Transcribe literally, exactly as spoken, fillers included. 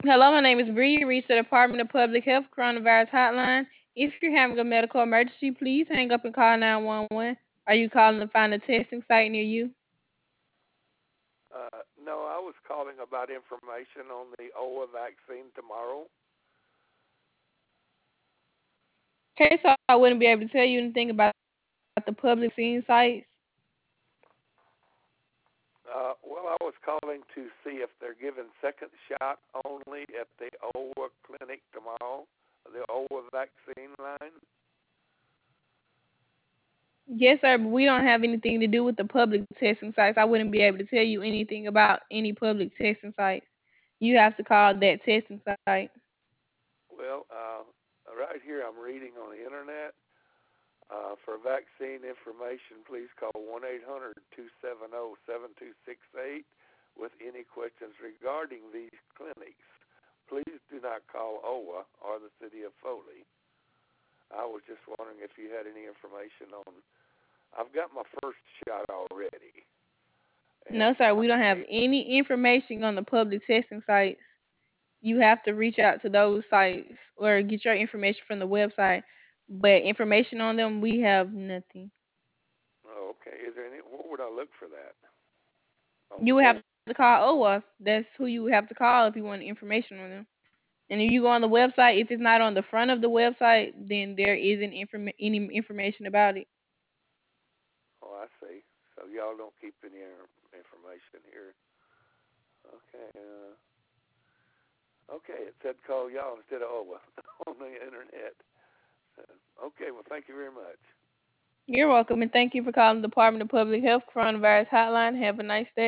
Hello, my name is Bree. You reached the Department of Public Health Coronavirus Hotline. If you're having a medical emergency, please hang up and call nine one one. Are you calling to find a testing site near you? Uh, no, I was calling about information on the O A vaccine tomorrow. Okay, so I wouldn't be able to tell you anything about the public scene sites. Uh, well, I was calling to see if they're giving second shot only at the O A clinic tomorrow, the O A vaccine line. Yes, sir, but we don't have anything to do with the public testing sites. I wouldn't be able to tell you anything about any public testing sites. You have to call that testing site. Well, uh, right here I'm reading on the internet. Uh, for vaccine information, please call one eight hundred two seven zero seven two six eight with any questions regarding these clinics. Please do not call O A or the city of Foley. I was just wondering if you had any information on. I've got my first shot already, and No, sir, I we don't have can't. any information on the public testing sites. You have to reach out to those sites or get your information from the website. But information on them, we have nothing. Oh, okay. Is there any? Where would I look for that on You the would web? have to call O A. That's who you would have to call if you want information on them. And if you go on the website, if it's not on the front of the website, then there isn't inform- any information about it. Oh, I see. So y'all don't keep any information here. Okay. Uh, okay. It said call y'all instead of O A on the internet. So, okay. Well, thank you very much. You're welcome, and thank you for calling the Department of Public Health Coronavirus Hotline. Have a nice day.